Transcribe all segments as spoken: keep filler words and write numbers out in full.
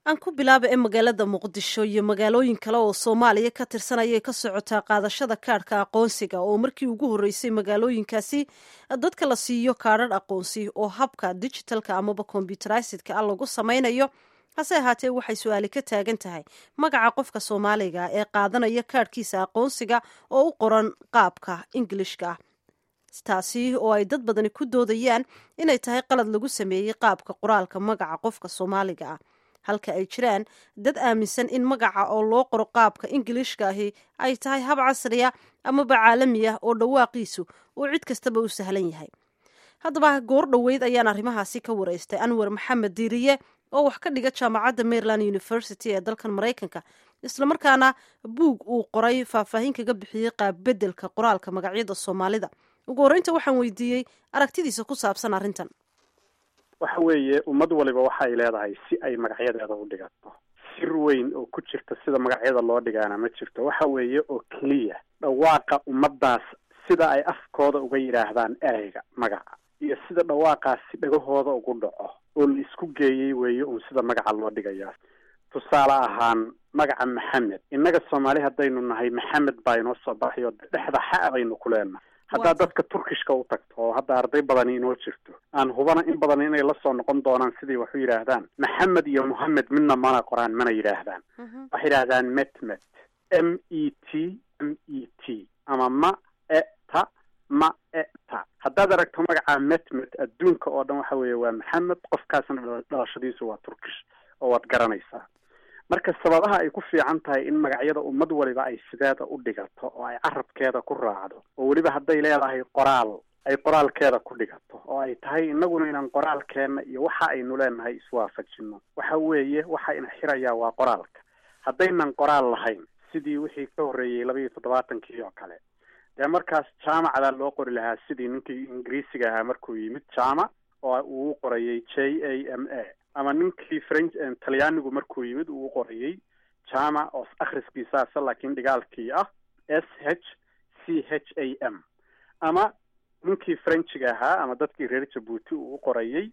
aan ku bilaaba ee magaalada muqdisho iyo magaalooyin kale oo soomaaliya ka tirsan ayay ka socotaa qaadashada kaadhka aqoonsiga oo markii ugu horreysay magaalooyinkaasi dadka la siiyo kaadhadh aqoonsi oo habka digitalka amaba kombyuterisidka ah lagu samaynayo. hase ahaatee waxay su-aali ka taagan tahay magaca qofka soomaaliga ee qaadanaya kaadhkiisa aqoonsiga oo u qoran qaabka ingilishka ah, taasi oo ay dad badani ku doodayaan inay tahay qalad lagu sameeyey qaabka qoraalka magaca qofka soomaaliga ah, halka ay jiraan dad aaminsan in magaca oo loo qoro qaabka ingilishka ahi ay tahay hab casriya amaba caalami ah oo dhawaaqiisu uu cid kastaba u sahlan yahay. haddaba goor dhoweyd ayaan arrimahaasi ka wareystay anwar maxamed diiriye oo wax ka dhiga jaamacadda maryland university ee dalkan maraykanka, islamarkaana buug uu qoray faahfaahin kaga bixiyey qaab bedelka qoraalka magacyada soomaalida. ugu horreynta waxaan weydiiyey aragtidiisa ku saabsan arrintan. waxa weeye ummad waliba waxay leedahay si ay magacyadeeda u dhigato. sir weyn oo ku jirta sida magacyada loo dhigaana ma jirto. waxa weeye oo keliya dhawaaqa ummadaas sida ay afkooda uga yidhaahdaan ereyga magaca iyo sida dhawaaqaasi dhagahooda ugu dhaco oo la isku geeyey weeye uun sida magaca loo dhigayaa. tusaale ahaan magaca maxamed, innaga soomaali haddaynu nahay maxamed baa inoo soo baxay oo dhexda xa baynu ku leenahay. haddaad dadka turkishka u tagto oo hadda arday badani inoo jirto aan hubana in badan inay la soo noqon doonaan sidii wax u yidhaahdaan maxamed iyo mohamed midna mana qoraan mana yidhaahdaan. waxay yidhaahdaan metmet, m e t m e t ama ma e ta ma e ta. haddaad aragto magaca metmet adduunka oo dhan waxa weeye waa maxamed, qofkaasna dhalashadiisu waa turkish oo waad garanaysaa. marka sababaha ay ku fiican tahay in magacyada ummad waliba ay sideeda u dhigato oo ay carabkeeda ku raacdo oo weliba hadday leedahay qoraal ay qoraalkeeda ku dhigato oo ay tahay innaguna inaan qoraalkeenna iyo waxa aynu leenahay iswaafajino. waxa weeye waxa ina xirayaa waa qoraalka. haddaynan qoraal lahayn sidii wixii ka horreeyey laba iyo toddobaatankii oo kale dee markaas jaamacdaa loo qori lahaa sidii ninkii ingiriisiga ahaa markuu yimid jaamac oo uu qorayay j a m a, ama ninkii french talyaanigu markuu yimid uu qorayay jama oo akhriskiisaasa laakiin dhigaalkii ah s h c h a m, ama ninkii frenchiga ahaa ama dadkii reer jabuuti uu qorayay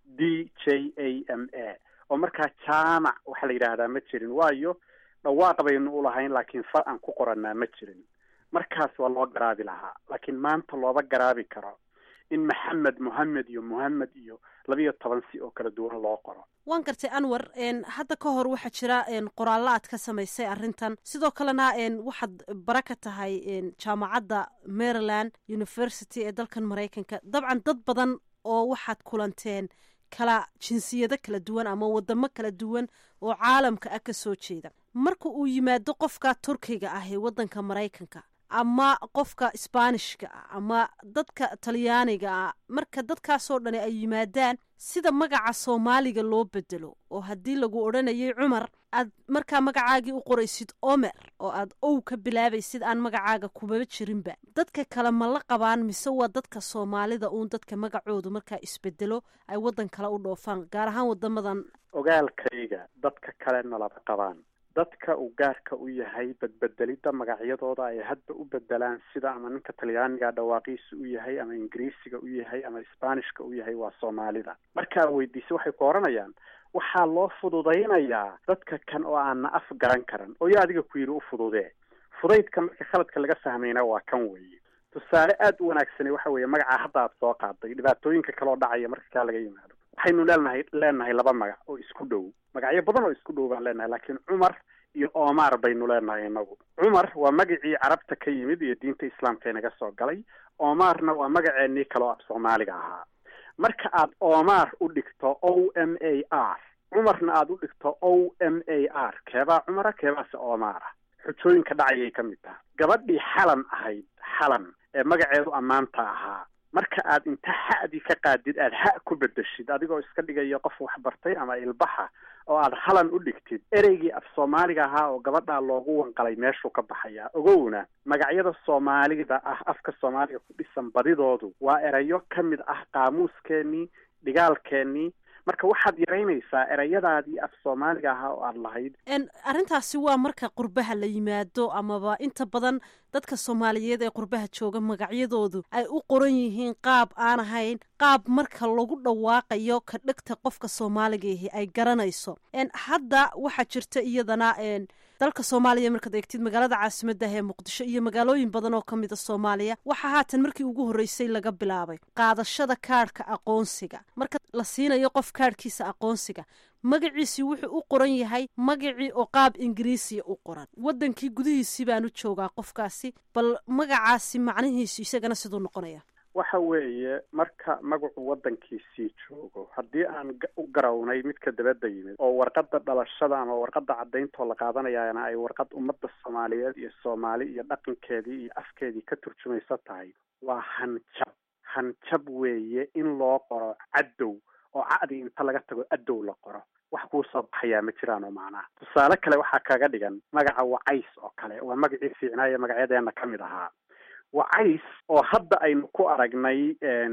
d j a m a, oo markaa jaamac waxaa la yidhaahdaa ma jirin, waayo dhawaaq baynu u lahayn laakiin far aan ku qoranaa ma jirin. markaas waa loo garaabi lahaa, laakiin maanta looba garaabi karo in maxamed mohamed iyo mohamed iyo labiyo toban si oo kala duwan loo qoro. waan gartay anwar, hadda ka hor waxaa jira qoraallo aad ka samaysay arrintan, sidoo kalena waxaad bara ka tahay jaamacadda maryland university ee dalkan maraykanka. dabcan dad badan oo waxaad kulanteen kala jinsiyado kala duwan ama wadamo kala duwan oo caalamka ah ka soo jeeda. marka uu yimaado qofka turkiga ah ee waddanka maraykanka ama qofka isbaanishka ah ama dadka talyaaniga ah, marka dadkaasoo dhani ay yimaadaan sida magaca soomaaliga loo bedelo oo haddii lagu odhanayay cumar aad markaa magacaagii u qoraysid omer oo aad ow ka bilaabaysid aan magacaaga kumaba jirinba. dadka kale ma la qabaan mise waa dadka soomaalida uun dadka magacoodu markaa isbedelo ay waddan kale u dhoofaan, gaar ahaan wadamadan? ogaalkayga dadka kalena laba qabaan. dadka uu gaarka u yahay badbedelidda magacyadooda ay hadda u bedelaan sida ama ninka talyaaniga dhawaaqiisa u yahay ama ingiriisiga u yahay ama isbaanishka u yahay waa soomaalida. markaa weydiisa waxay ku oranayaan waxaa loo fududaynayaa dadka kan oo aanna af garan karan oo yaa adiga ku yidhi u fududee. fudaydka marka khaladka laga fahmayna waa kan weeye. tusaale aada u wanaagsane waxa weeye magaca hadda aad soo qaaday dhibaatooyinka kaloo dhacaya marka kaa laga yimaado. waxaynu leenahay leenahay laba magac oo isku dhow, magacyo badan oo isku dhow baan leenahay, laakiin cumar iyo omar baynu leenahay inagu. cumar waa magacii carabta ka yimid iyo diinta islaamka inaga soo galay. omarna waa magaceenii kaloo af soomaaliga ahaa. marka aad omar u dhigto o m a r, cumarna aad u dhigto o m a r, keebaa cumara keebaase omara? xujooyinka dhacayay ka mid taha. gabadhii xalan ahayd, xalan ee magaceedu ammaanta ahaa, marka aad inta xa'dii ka qaadid aad ha ku bedeshid adigoo iska dhigayo qof waxbartay ama ilbaxa oo aad halan u dhigtid, ereygii af soomaaliga ahaa oo gabadhaa loogu wanqalay meeshuu ka baxayaa. ogowna magacyada soomaalida ah afka soomaaliga ku dhisan badidoodu waa erayo ka mid ah qaamuuskeenii, dhigaalkeenii. marka waxaad yaraynaysaa erayadaadii af soomaaliga ahaa oo aad lahayd. arrintaasi waa marka qurbaha la yimaado amaba inta badan dadka soomaaliyeed ee qurbaha jooga magacyadoodu ay u qoran yihiin qaab aan ahayn qaab marka lagu dhawaaqayo ka dhegta qofka soomaaligahi ay garanayso hadda waxaa jirta iyadana dalka soomaaliya markaad eegtid magaalada caasimadda ee muqdisho iyo magaalooyin badan oo ka mida soomaaliya waxaa haatan markii ugu horreysay laga bilaabay qaadashada kaadhka aqoonsiga marka la siinayo qof kaadhkiisa aqoonsiga magaciisii wuxuu u qoran yahay magacii oo qaab ingiriisiya u qoran waddankii gudihiisii baanu joogaa qofkaasi bal magacaasi macnihiisu isagana siduu noqonaya waxa weeye marka magacu waddankiisii joogo haddii aan u garawnay midka dabadda yimid oo warqadda dhalashada ama warqadda cadayntoo la qaadanayaana ay warqad ummadda soomaaliyeed iyo soomaali iyo dhaqankeedii iyo afkeedii ka turjumaysa tahay waa hanjab hanjab weeye in loo qoro cadow oo cadi inta laga tago adow la qoro wax kuu soo baxayaa ma jiraan oo macnaha tusaale kale waxaa kaga dhigan magaca wacays oo kale waa magacii fiicnaaye magacyadeena ka mid ahaa wacays oo hadda aynu ku aragnay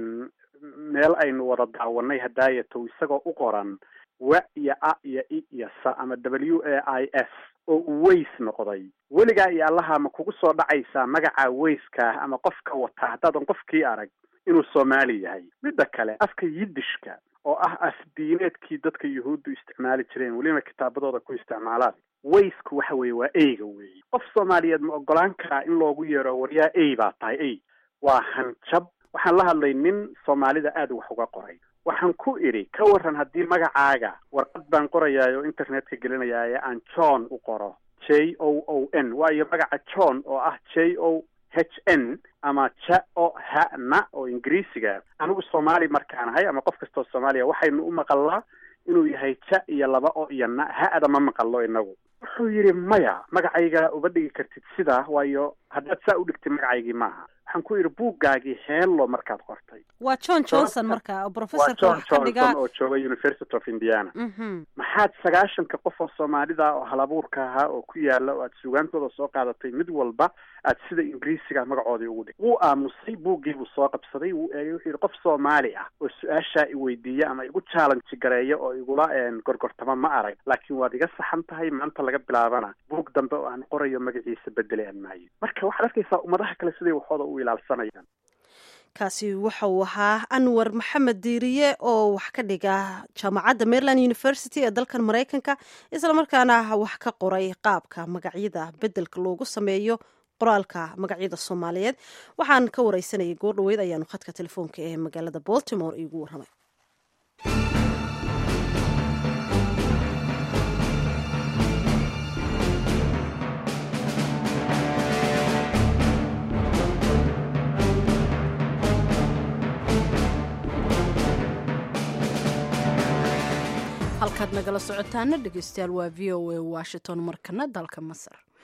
meel aynu wada daawanay hadaayato isagoo u qoran wa iyo a iyo i iyo sa ama w a i s oo ways noqday weligaa iyo allaha ma kugu soo dhacaysaa magaca wayskaah ama qofka wataa haddaadan qofkii arag inuu soomaali yahay midda kale afka yidishka oo ah afdiineedkii dadka yuhuuddu isticmaali jireen weliba kitaabadooda ku isticmaalaan waysku waxa weeye waa eyga weeye qof soomaaliyeed ma ogolaan karaa in loogu yeero waryaa ey baa tahay ey waa hanjab waxaan la hadlay nin soomaalida aad wax uga qoray waxaan ku idhi ka waran haddii magacaaga warqad baan qorayaayo internetka gelinayaaye aan john u qoro j o o n waayo magaca john oo ah j o h n ama ja o ha na oo ingiriisiga anigu soomaali markaan ahay ama qof kastoo soomaaliya waxaynu u maqallaa inuu yahay ja iyo laba o iyo na ha-ada ma maqallo inagu wuxuu yidhi maya magacayga uma dhigi kartid sidaa waayo haddaad saa u dhigtid magacaygii maaha waxaan ku yidhi buuggaagii heello markaad qortay waa john johnson marka professorka wax ka dhiga oo jooga University of Indiana maxaad sagaashanka qof oo Soomaalida oo halabuurka ahaa oo ku yaala oo aad suugaantooda soo qaadatay mid walba aad sida Ingiriisiga magacoodii ugu dhig wuu aamusay buuggii buu soo qabsaday wuu eegay wuxuu yidhi qof Soomaali ah oo su-aasha i weydiiya ama igu challenge gareeyo oo igula gorgortama ma arag laakiin waad iga saxan tahay maanta laga bilaabana buug dambe oo aan qorayo magaciisa bedelay aan maayo marka waxaad arkaysaa ummadaha kale siday waxooda u ilaalsanayaan kaasi waxa uu ahaa anwar maxamed diiriye oo wax ka dhiga jaamacadda maryland university ee dalkan maraykanka islamarkaana wax ka qoray qaabka magacyada bedelka loogu sameeyo qoraalka magacyada soomaaliyeed waxaan ka wareysanayay goor dhaweyd ayaanu khadka telefoonka ee magaalada baltimore iigu warramay halkaad nagala socotaana dhegeystayaal waa v o a washington markana dalka masar